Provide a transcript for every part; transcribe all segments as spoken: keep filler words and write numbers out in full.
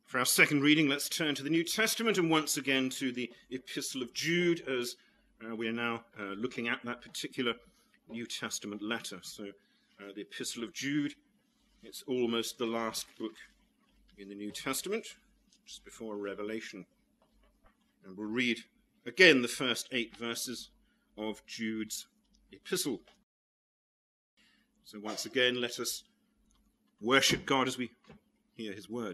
For our second reading, let's turn to the New Testament and once again to the Epistle of Jude, as uh, we are now uh, looking at that particular New Testament letter. So uh, the Epistle of Jude, it's almost the last book in the New Testament, just before Revelation. And we'll read again the first eight verses of Jude's epistle. So once again, let us worship God as we hear his word.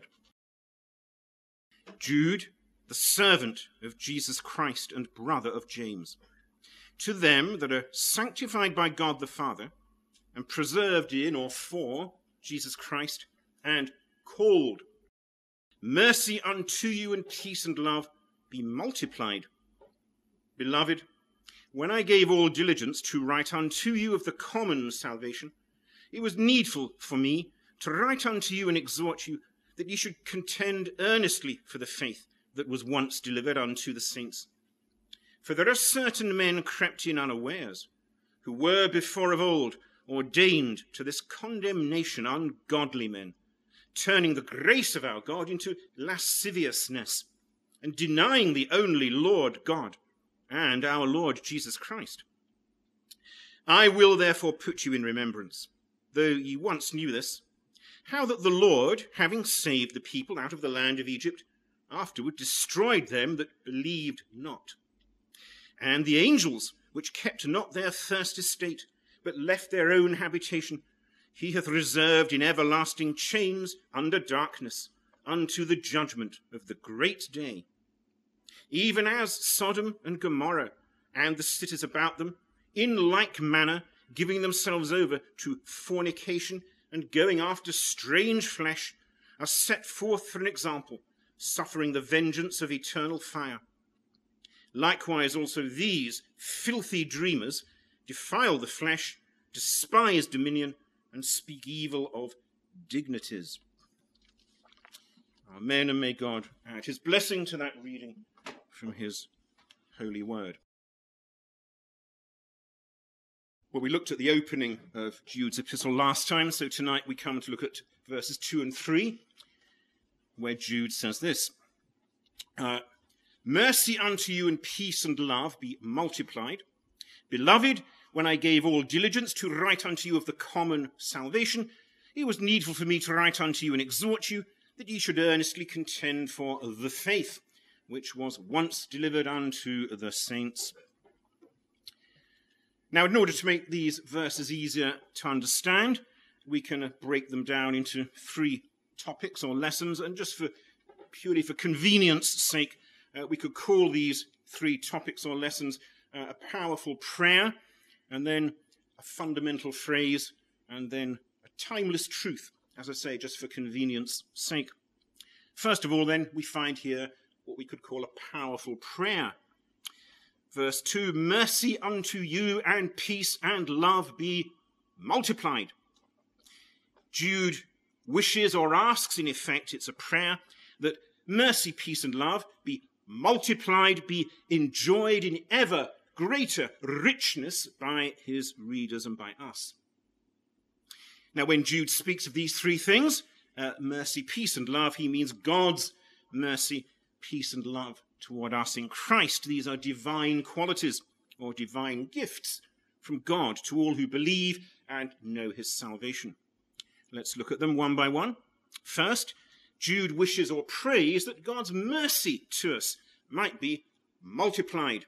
Jude, the servant of Jesus Christ and brother of James, to them that are sanctified by God the Father and preserved in or for Jesus Christ and called, mercy unto you and peace and love be multiplied. Beloved, when I gave all diligence to write unto you of the common salvation, it was needful for me to write unto you and exhort you that ye should contend earnestly for the faith that was once delivered unto the saints. For there are certain men crept in unawares, who were before of old ordained to this condemnation, ungodly men, turning the grace of our God into lasciviousness, and denying the only Lord God and our Lord Jesus Christ. I will therefore put you in remembrance, though ye once knew this, how that the Lord, having saved the people out of the land of Egypt, afterward destroyed them that believed not. And the angels, which kept not their first estate, but left their own habitation, he hath reserved in everlasting chains under darkness, unto the judgment of the great day. Even as Sodom and Gomorrah, and the cities about them, in like manner giving themselves over to fornication, and going after strange flesh, are set forth for an example, suffering the vengeance of eternal fire. Likewise also these filthy dreamers defile the flesh, despise dominion, and speak evil of dignities. Amen, and may God add his blessing to that reading from his holy word. Well, we looked at the opening of Jude's epistle last time, so tonight we come to look at verses two and three, where Jude says this, uh, mercy unto you and peace and love be multiplied. Beloved, when I gave all diligence to write unto you of the common salvation, it was needful for me to write unto you and exhort you that ye should earnestly contend for the faith which was once delivered unto the saints. Now, in order to make these verses easier to understand, we can break them down into three topics or lessons, and just for purely for convenience sake, uh, we could call these three topics or lessons uh, a powerful prayer, and then a fundamental phrase, and then a timeless truth, as I say, just for convenience sake. First of all, then, we find here what we could call a powerful prayer. Verse two, mercy unto you and peace and love be multiplied. Jude wishes or asks, in effect, it's a prayer, that mercy, peace and love be multiplied, be enjoyed in ever greater richness by his readers and by us. Now, when Jude speaks of these three things, uh, mercy, peace and love, he means God's mercy, peace and love toward us in Christ. These are divine qualities or divine gifts from God to all who believe and know his salvation. Let's look at them one by one. First, Jude wishes or prays that God's mercy to us might be multiplied.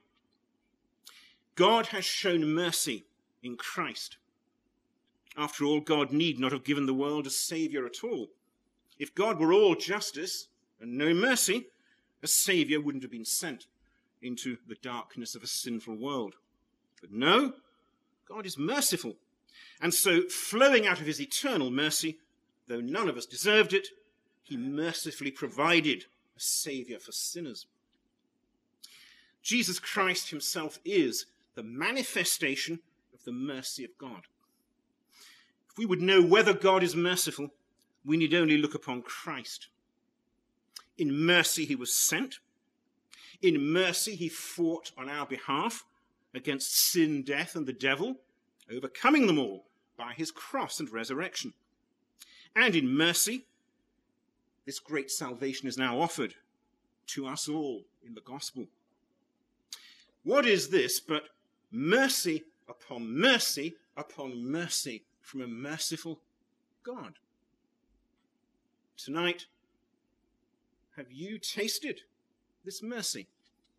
God has shown mercy in Christ. After all, God need not have given the world a saviour at all. If God were all justice and no mercy, a saviour wouldn't have been sent into the darkness of a sinful world. But no, God is merciful. And so, flowing out of his eternal mercy, though none of us deserved it, he mercifully provided a saviour for sinners. Jesus Christ himself is the manifestation of the mercy of God. If we would know whether God is merciful, we need only look upon Christ. In mercy he was sent. In mercy he fought on our behalf against sin, death, and the devil, overcoming them all by his cross and resurrection. And in mercy, this great salvation is now offered to us all in the gospel. What is this but mercy upon mercy upon mercy from a merciful God? Tonight, have you tasted this mercy?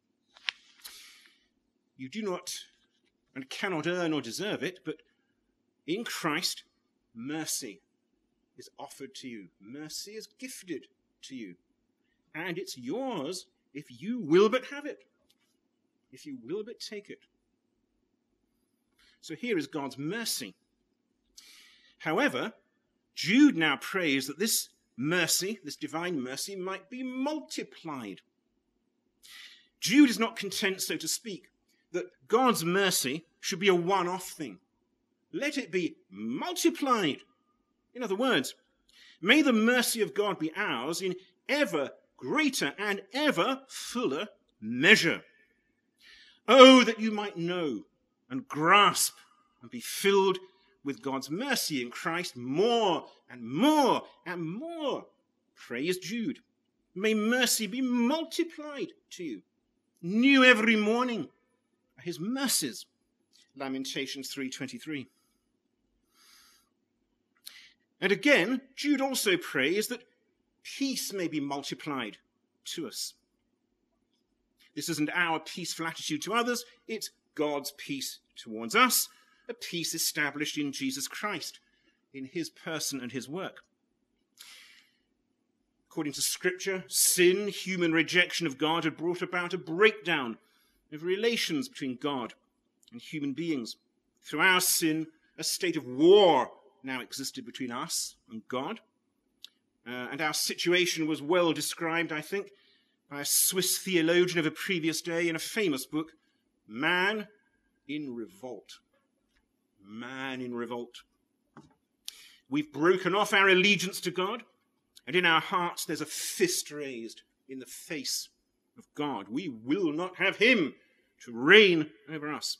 You do not and cannot earn or deserve it, but in Christ, mercy is offered to you. Mercy is gifted to you. And it's yours if you will but have it. If you will but take it. So here is God's mercy. However, Jude now prays that this mercy, this divine mercy, might be multiplied. Jude is not content, so to speak, that God's mercy should be a one-off thing. Let it be multiplied. In other words, may the mercy of God be ours in ever greater and ever fuller measure. Oh, that you might know and grasp and be filled with God's mercy in Christ more and more and more. Praise Jude. May mercy be multiplied to you, new every morning, his mercies. Lamentations three twenty-three. And again, Jude also prays that peace may be multiplied to us. This isn't our peaceful attitude to others, it's God's peace towards us, a peace established in Jesus Christ, in his person and his work. According to Scripture, sin, human rejection of God, had brought about a breakdown of relations between God and human beings. Through our sin, a state of war now existed between us and God. Uh, and our situation was well described, I think, by a Swiss theologian of a previous day in a famous book, Man in Revolt. Man in Revolt. We've broken off our allegiance to God, and in our hearts there's a fist raised in the face of God. We will not have him to reign over us.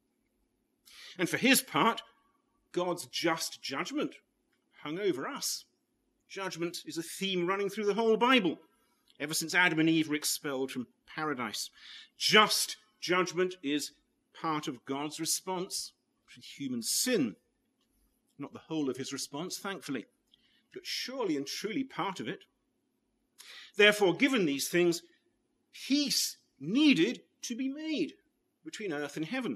And for his part, God's just judgment hung over us. Judgment is a theme running through the whole Bible, ever since Adam and Eve were expelled from paradise. Just judgment is part of God's response to human sin. Not the whole of his response, thankfully, but surely and truly part of it. Therefore, given these things, peace needed to be made between earth and heaven.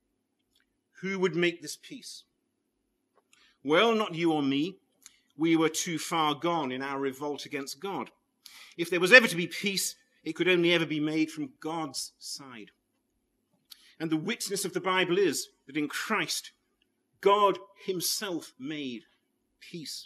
Who would make this peace? Well, not you or me. We were too far gone in our revolt against God. If there was ever to be peace, it could only ever be made from God's side. And the witness of the Bible is that in Christ, God himself made peace.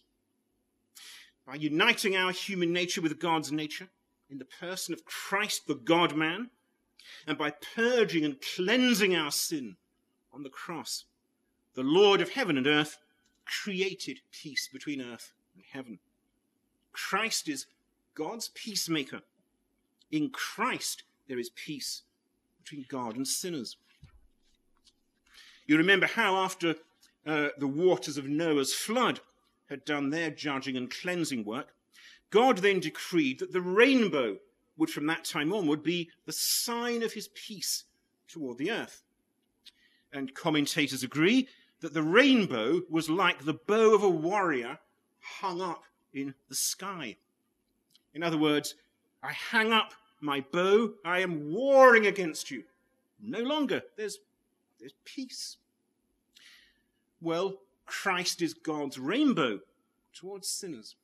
By uniting our human nature with God's nature, in the person of Christ, the God-man, and by purging and cleansing our sin on the cross, the Lord of heaven and earth created peace between earth and heaven. Christ is God's peacemaker. In Christ there is peace between God and sinners. You remember how after uh, the waters of Noah's flood had done their judging and cleansing work, God then decreed that the rainbow would from that time onward be the sign of his peace toward the earth. And commentators agree that the rainbow was like the bow of a warrior hung up in the sky. In other words, I hang up my bow, I am warring against you. No longer, there's, there's peace. Well, Christ is God's rainbow towards sinners.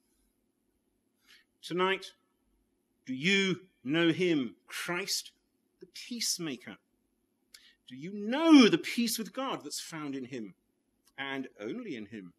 Tonight, do you know him, Christ, the peacemaker? Do you know the peace with God that's found in him and only in him?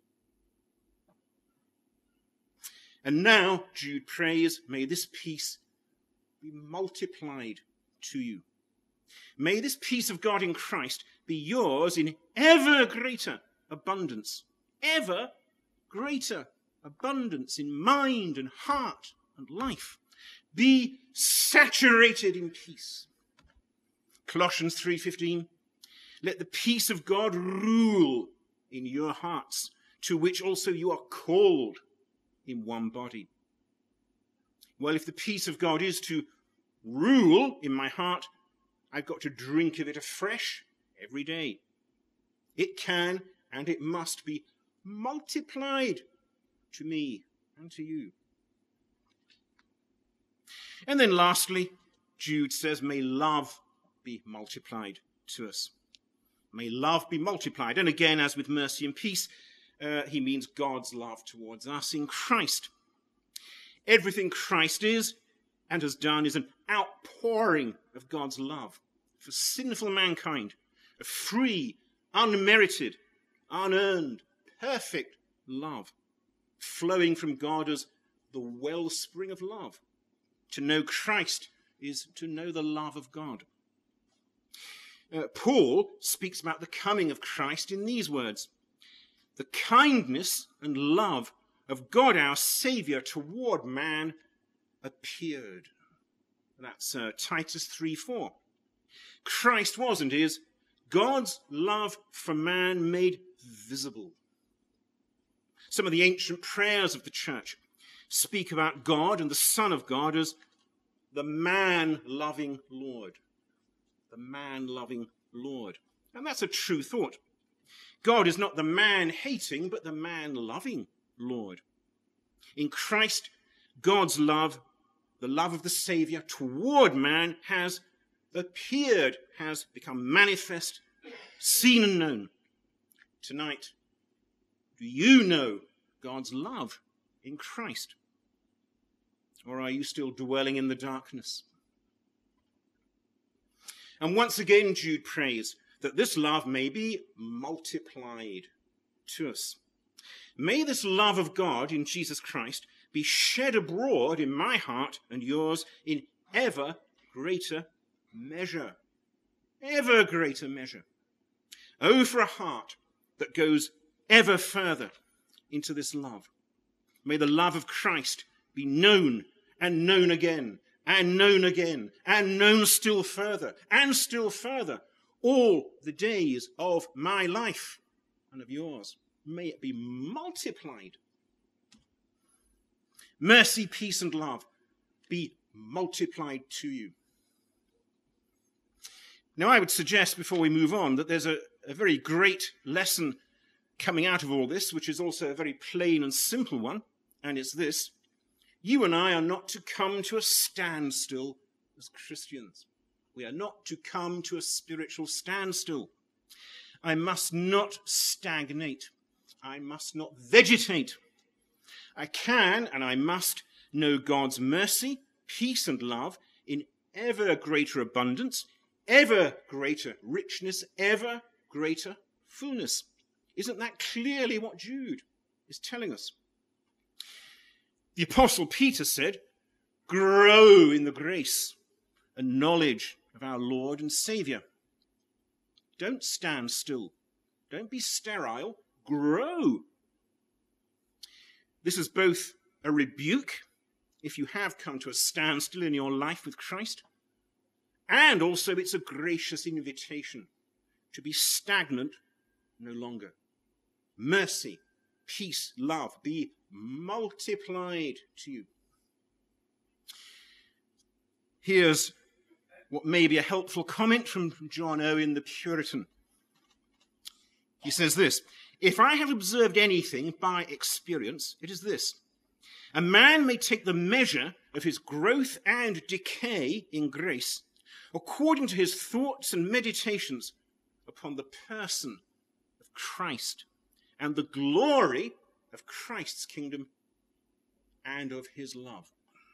And now, Jude prays, may this peace be multiplied to you. May this peace of God in Christ be yours in ever greater abundance, ever greater abundance in mind and heart and life. Be saturated in peace. Colossians three fifteen, let the peace of God rule in your hearts, to which also you are called in one body. Well, if the peace of God is to rule in my heart, I've got to drink of it afresh every day. It can and it must be multiplied to me and to you. And then lastly, Jude says, may love be multiplied to us. May love be multiplied. And again, as with mercy and peace, uh, he means God's love towards us in Christ. Everything Christ is and has done is an outpouring of God's love for sinful mankind, a free, unmerited, unearned, perfect love, flowing from God as the wellspring of love. To know Christ is to know the love of God. Uh, Paul speaks about the coming of Christ in these words: the kindness and love of God our Saviour toward man appeared. That's uh, Titus three four. Christ was and is God's love for man made visible. Some of the ancient prayers of the church speak about God and the Son of God as the man-loving Lord. The man-loving Lord. And that's a true thought. God is not the man-hating, but the man-loving Lord. In Christ, God's love, the love of the Saviour toward man, has appeared, has become manifest, seen and known. Tonight, do you know God's love in Christ? Or are you still dwelling in the darkness? And once again, Jude prays that this love may be multiplied to us. May this love of God in Jesus Christ be shed abroad in my heart and yours in ever greater measure. Ever greater measure. Oh, for a heart that goes ever further into this love. May the love of Christ be known and known again, and known again, and known still further, and still further, all the days of my life and of yours. May it be multiplied. Mercy, peace, and love be multiplied to you. Now, I would suggest, before we move on, that there's a, a very great lesson coming out of all this, which is also a very plain and simple one, and it's this: you and I are not to come to a standstill as Christians. We are not to come to a spiritual standstill. I must not stagnate. I must not vegetate. I can and I must know God's mercy, peace, and love in ever greater abundance, ever greater richness, ever greater fullness. Isn't that clearly what Jude is telling us? The Apostle Peter said, grow in the grace and knowledge of our Lord and Saviour. Don't stand still. Don't be sterile. Grow. This is both a rebuke, if you have come to a standstill in your life with Christ, and also it's a gracious invitation to be stagnant no longer. Mercy, peace, love be multiplied to you. Here's what may be a helpful comment from John Owen the Puritan. He says this: if I have observed anything by experience, it is this: a man may take the measure of his growth and decay in grace according to his thoughts and meditations upon the person of Christ and the glory of Christ's kingdom and of his love.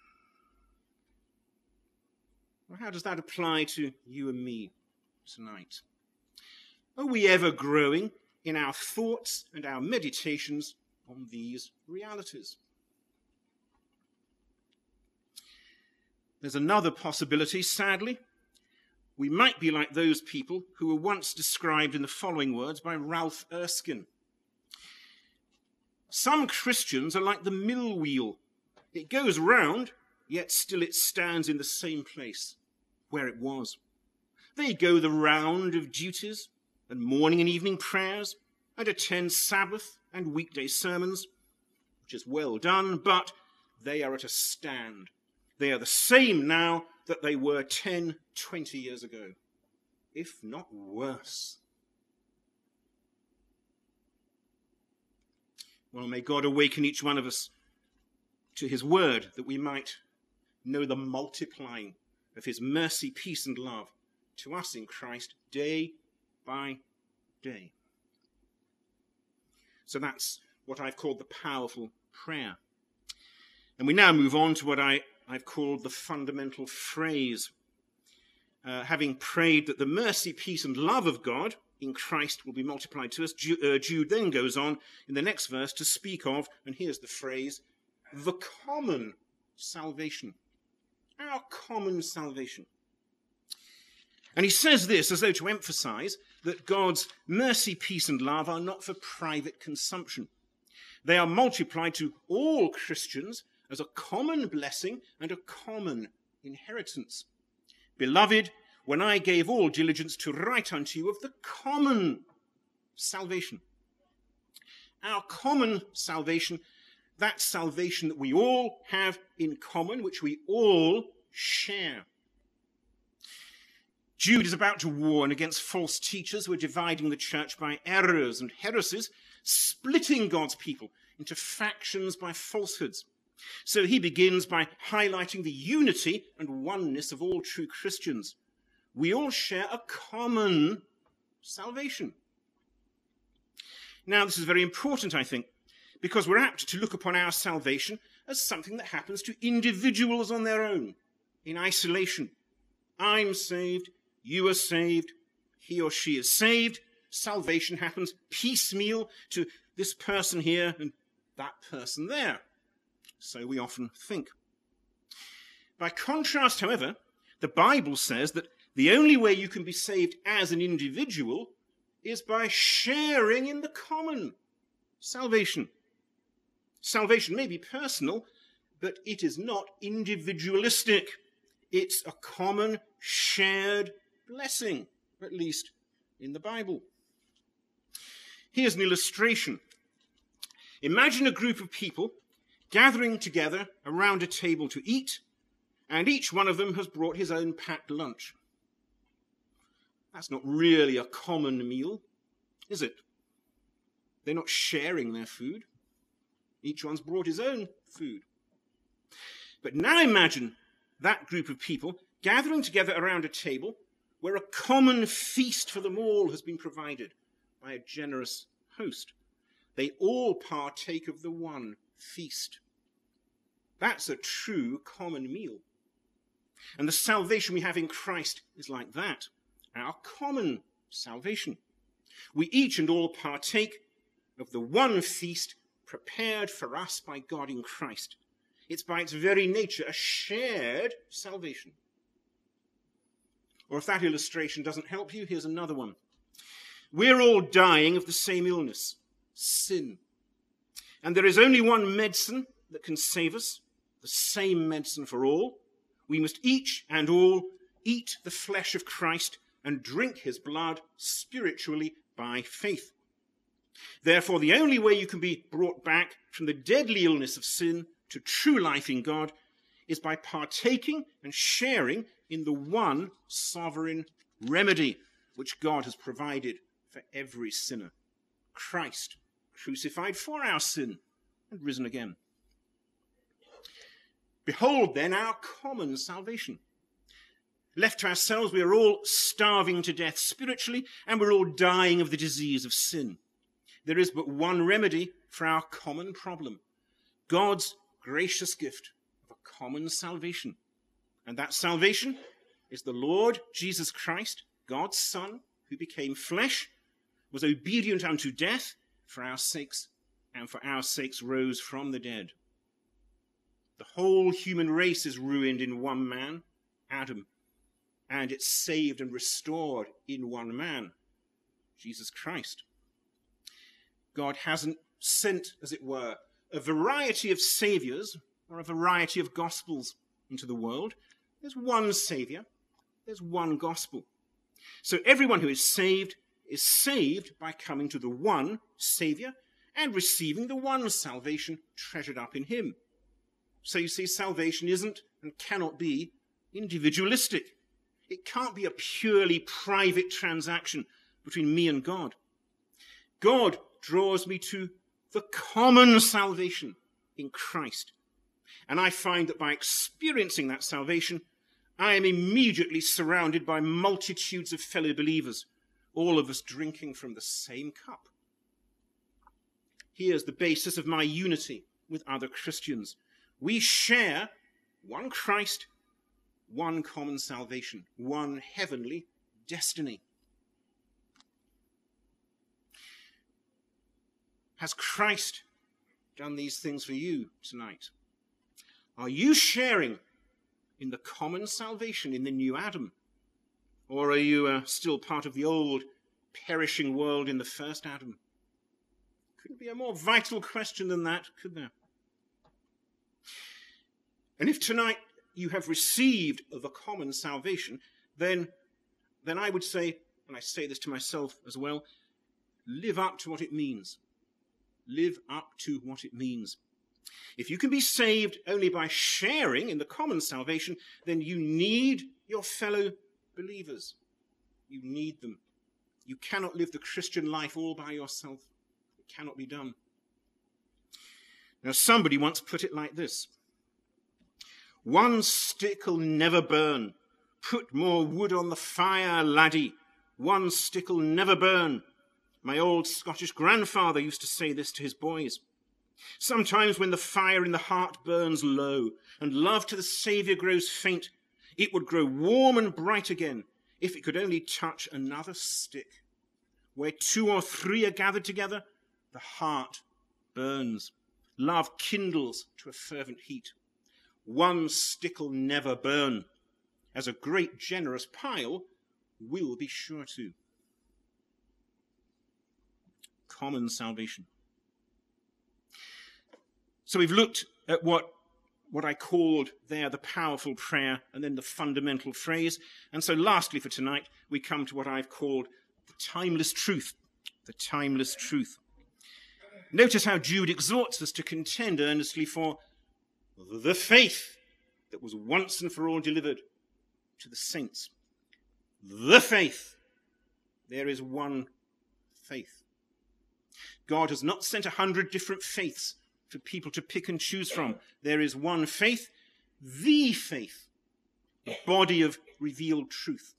Well, how does that apply to you and me tonight? Are we ever growing in our thoughts and our meditations on these realities? There's another possibility, sadly. We might be like those people who were once described in the following words by Ralph Erskine. Some Christians are like the mill wheel. It goes round, yet still it stands in the same place where it was. They go the round of duties and morning and evening prayers and attend Sabbath and weekday sermons, which is well done, but they are at a stand. They are the same now that they were ten, twenty years ago, if not worse. Well, may God awaken each one of us to his word, that we might know the multiplying of his mercy, peace, and love to us in Christ day by day. So that's what I've called the powerful prayer. And we now move on to what I, I've called the fundamental phrase. Uh, having prayed that the mercy, peace, and love of God in Christ will be multiplied to us, Jude, uh, Jude then goes on in the next verse to speak of, and here's the phrase, the common salvation. Our common salvation. And he says this as though to emphasize that God's mercy, peace, and love are not for private consumption. They are multiplied to all Christians as a common blessing and a common inheritance. Beloved, when I gave all diligence to write unto you of the common salvation. Our common salvation, that salvation that we all have in common, which we all share. Jude is about to warn against false teachers who are dividing the church by errors and heresies, splitting God's people into factions by falsehoods. So he begins by highlighting the unity and oneness of all true Christians. We all share a common salvation. Now, this is very important, I think, because we're apt to look upon our salvation as something that happens to individuals on their own, in isolation. I'm saved, you are saved, he or she is saved. Salvation happens piecemeal to this person here and that person there. So we often think. By contrast, however, the Bible says that the only way you can be saved as an individual is by sharing in the common salvation. Salvation may be personal, but it is not individualistic. It's a common, shared blessing, at least in the Bible. Here's an illustration. Imagine a group of people gathering together around a table to eat, and each one of them has brought his own packed lunch. That's not really a common meal, is it? They're not sharing their food. Each one's brought his own food. But now imagine that group of people gathering together around a table where a common feast for them all has been provided by a generous host. They all partake of the one feast. That's a true common meal. And the salvation we have in Christ is like that, our common salvation. We each and all partake of the one feast prepared for us by God in Christ. It's by its very nature a shared salvation. Or if that illustration doesn't help you, here's another one. We're all dying of the same illness, sin. And there is only one medicine that can save us, the same medicine for all. We must each and all eat the flesh of Christ and drink his blood spiritually by faith. Therefore, the only way you can be brought back from the deadly illness of sin to true life in God is by partaking and sharing in the one sovereign remedy which God has provided for every sinner. Christ, crucified for our sin and risen again. Behold, then, our common salvation. Left to ourselves, we are all starving to death spiritually, and we're all dying of the disease of sin. There is but one remedy for our common problem. God's gracious gift of a common salvation. And that salvation is the Lord Jesus Christ, God's Son, who became flesh, was obedient unto death for our sakes, and for our sakes rose from the dead. The whole human race is ruined in one man, Adam, and it's saved and restored in one man, Jesus Christ. God hasn't sent, as it were, a variety of saviors or a variety of gospels into the world. There's one savior, there's one gospel. So everyone who is saved is saved by coming to the one savior and receiving the one salvation treasured up in him. So you see, salvation isn't and cannot be individualistic. It can't be a purely private transaction between me and God. God draws me to the common salvation in Christ. And I find that by experiencing that salvation, I am immediately surrounded by multitudes of fellow believers, all of us drinking from the same cup. Here's the basis of my unity with other Christians. We share one Christ, one common salvation, one heavenly destiny. Has Christ done these things for you tonight? Are you sharing in the common salvation in the new Adam? Or are you uh, still part of the old perishing world in the first Adam? Couldn't be a more vital question than that, could there? And if tonight you have received the common salvation, then, then I would say, and I say this to myself as well, live up to what it means. Live up to what it means. If you can be saved only by sharing in the common salvation, then you need your fellow believers. You need them. You cannot live the Christian life all by yourself. It cannot be done. Now, somebody once put it like this. One stick'll never burn. Put more wood on the fire, laddie. One stick'll never burn. My old Scottish grandfather used to say this to his boys. Sometimes when the fire in the heart burns low and love to the Saviour grows faint, it would grow warm and bright again if it could only touch another stick. Where two or three are gathered together, the heart burns. Love kindles to a fervent heat. One stick'll never burn, as a great generous pile will be sure to. Common salvation. So we've looked at what, what I called there the powerful prayer and then the fundamental phrase. And so lastly for tonight, we come to what I've called the timeless truth. The timeless truth. Notice how Jude exhorts us to contend earnestly for the faith that was once and for all delivered to the saints. The faith. There is one faith. God has not sent a hundred different faiths for people to pick and choose from. There is one faith, the faith, the body of revealed truth.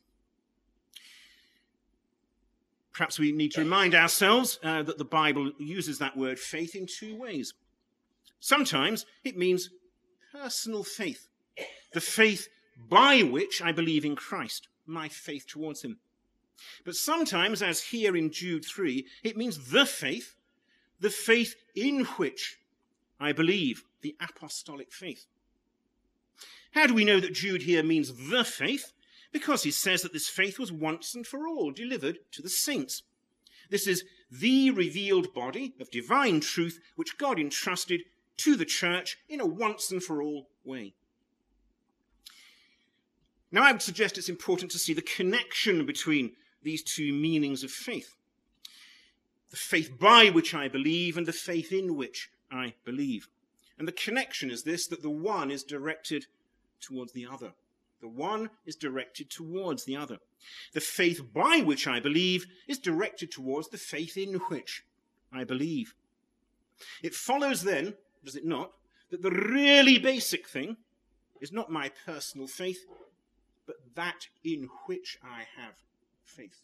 Perhaps we need to remind ourselves uh, that the Bible uses that word faith in two ways. Sometimes it means personal faith, the faith by which I believe in Christ, my faith towards him. But sometimes, as here in Jude three, it means the faith, the faith in which I believe, the apostolic faith. How do we know that Jude here means the faith? Because he says that this faith was once and for all delivered to the saints. This is the revealed body of divine truth which God entrusted to the church in a once and for all way. Now, I would suggest it's important to see the connection between these two meanings of faith. The faith by which I believe and the faith in which I believe. And the connection is this, that the one is directed towards the other. The one is directed towards the other. The faith by which I believe is directed towards the faith in which I believe. It follows then, does it not, that the really basic thing is not my personal faith, but that in which I have faith.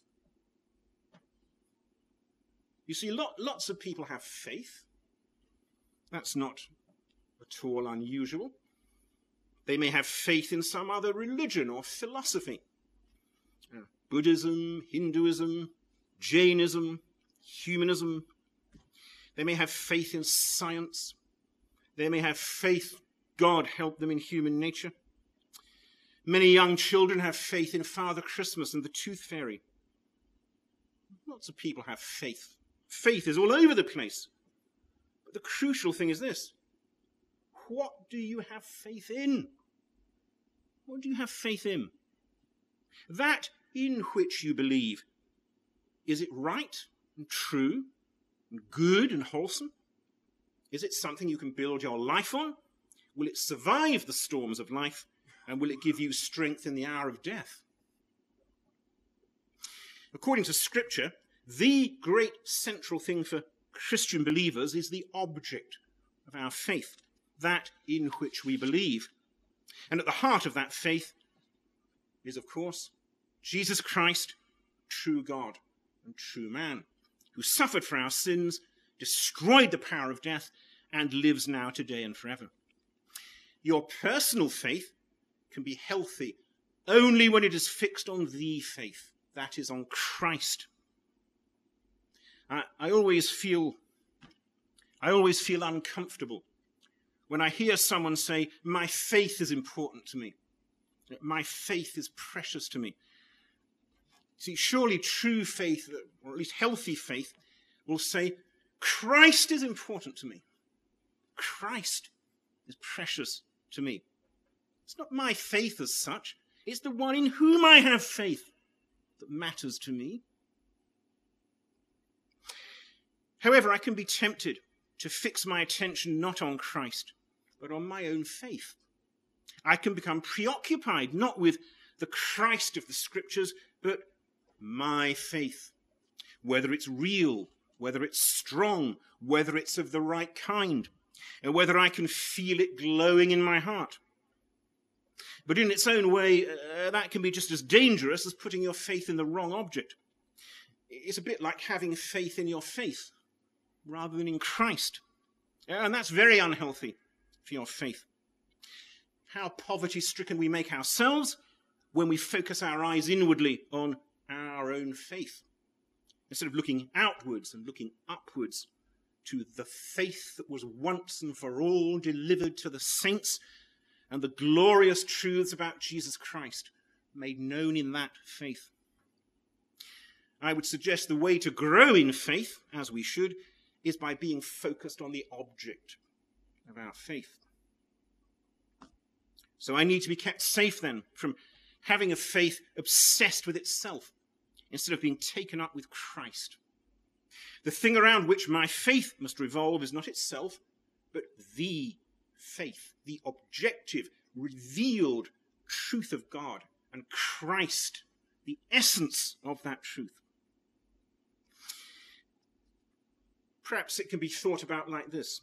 You see, lot, lots of people have faith. That's not at all unusual. They may have faith in some other religion or philosophy. Uh, Buddhism, Hinduism, Jainism, humanism. They may have faith in science. They may have faith, God help them, in human nature. Many young children have faith in Father Christmas and the Tooth Fairy. Lots of people have faith. Faith is all over the place. But the crucial thing is this. What do you have faith in? What do you have faith in? That in which you believe, is it right and true and good and wholesome? Is it something you can build your life on? Will it survive the storms of life? And will it give you strength in the hour of death? According to Scripture, the great central thing for Christian believers is the object of our faith, that in which we believe. And at the heart of that faith is, of course, Jesus Christ, true God and true man, who suffered for our sins, destroyed the power of death, and lives now, today, and forever. Your personal faith can be healthy only when it is fixed on the faith, that is, on Christ. I, I always feel, I always feel uncomfortable when I hear someone say, my faith is important to me. My faith is precious to me. See, surely true faith, or at least healthy faith, will say, Christ is important to me. Christ is precious to me. It's not my faith as such. It's the one in whom I have faith that matters to me. However, I can be tempted to fix my attention not on Christ, but on my own faith. I can become preoccupied not with the Christ of the Scriptures, but my faith, whether it's real, whether it's strong, whether it's of the right kind, and whether I can feel it glowing in my heart. But in its own way, uh, that can be just as dangerous as putting your faith in the wrong object. It's a bit like having faith in your faith rather than in Christ. And that's very unhealthy for your faith. How poverty-stricken we make ourselves when we focus our eyes inwardly on our own faith, instead of looking outwards and looking upwards to the faith that was once and for all delivered to the saints and the glorious truths about Jesus Christ made known in that faith. I would suggest the way to grow in faith, as we should, is by being focused on the object of our faith. So I need to be kept safe then from having a faith obsessed with itself instead of being taken up with Christ. The thing around which my faith must revolve is not itself, but the faith, the objective, revealed truth of God, and Christ, the essence of that truth. Perhaps it can be thought about like this.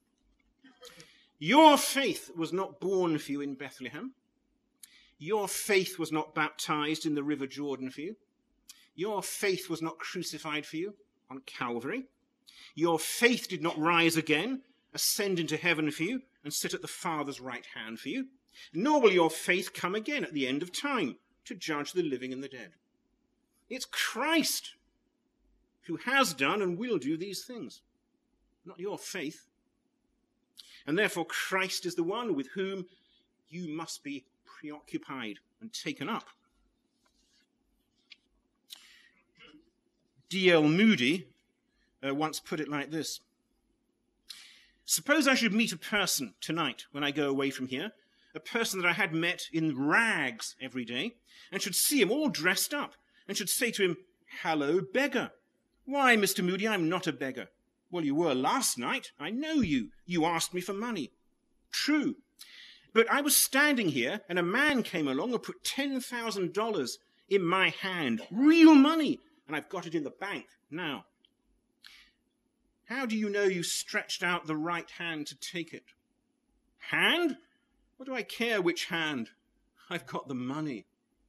Your faith was not born for you in Bethlehem. Your faith was not baptized in the River Jordan for you. Your faith was not crucified for you on Calvary. Your faith did not rise again, ascend into heaven for you, and sit at the Father's right hand for you. Nor will your faith come again at the end of time to judge the living and the dead. It's Christ who has done and will do these things, not your faith. And therefore Christ is the one with whom you must be preoccupied and taken up. D L Moody uh, once put it like this. Suppose I should meet a person tonight when I go away from here, a person that I had met in rags every day, and should see him all dressed up, and should say to him, "Hello, beggar." "Why, Mister Moody, I'm not a beggar." "Well, you were last night. I know you. You asked me for money." "True. But I was standing here, and a man came along and put ten thousand dollars in my hand, real money, and I've got it in the bank now. How do you know you stretched out the right hand to take it?" "Hand? What do I care which hand? I've got the money."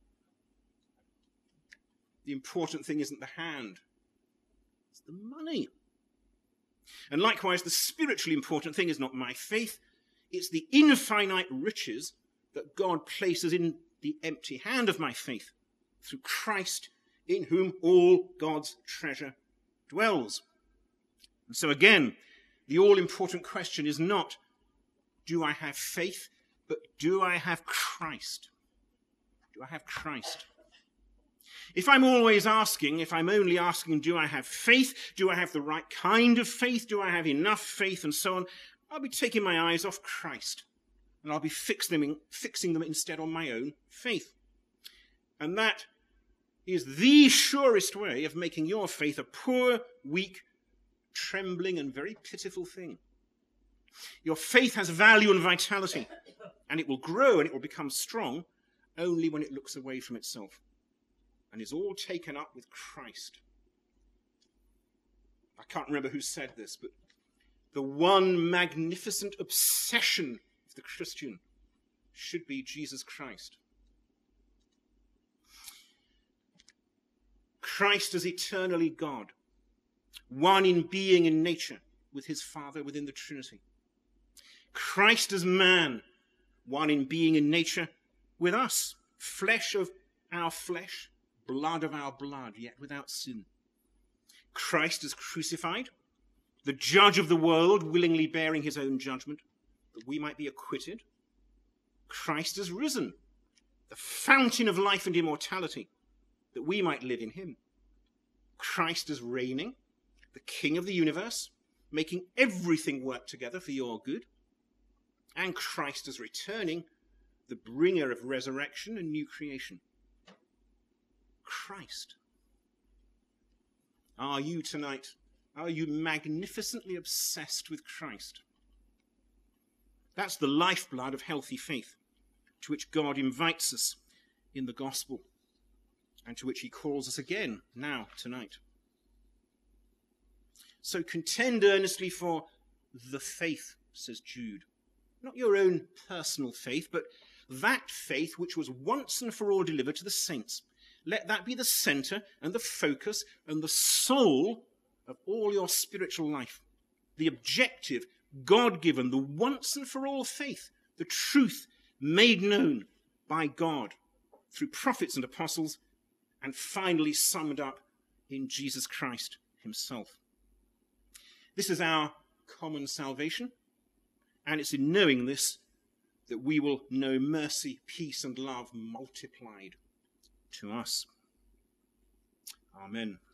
The important thing isn't the hand. It's the money. And likewise, the spiritually important thing is not my faith. It's the infinite riches that God places in the empty hand of my faith through Christ, in whom all God's treasure dwells. And so again, the all-important question is not, do I have faith, but do I have Christ? Do I have Christ? If I'm always asking, if I'm only asking, do I have faith? Do I have the right kind of faith? Do I have enough faith? And so on. I'll be taking my eyes off Christ, and I'll be fix them in, fixing them instead on my own faith. And that is the surest way of making your faith a poor, weak, trembling, and very pitiful thing. Your faith has value and vitality, and it will grow and it will become strong only when it looks away from itself and is all taken up with Christ. I can't remember who said this, but the one magnificent obsession of the Christian should be Jesus Christ. Christ as eternally God, one in being and nature with his Father within the Trinity. Christ as man, one in being and nature with us, flesh of our flesh, blood of our blood, yet without sin. Christ as crucified, the judge of the world, willingly bearing his own judgment, that we might be acquitted. Christ as risen, the fountain of life and immortality, that we might live in him. Christ as reigning, the King of the universe, making everything work together for your good. And Christ as returning, the bringer of resurrection and new creation. Christ. Are you tonight, are you magnificently obsessed with Christ? That's the lifeblood of healthy faith, to which God invites us in the gospel, and to which he calls us again now, tonight. So contend earnestly for the faith, says Jude. Not your own personal faith, but that faith which was once and for all delivered to the saints. Let that be the center and the focus and the soul of all your spiritual life. The objective, God-given, the once and for all faith, the truth made known by God through prophets and apostles, and finally summed up in Jesus Christ himself. This is our common salvation, and it's in knowing this that we will know mercy, peace, and love multiplied to us. Amen.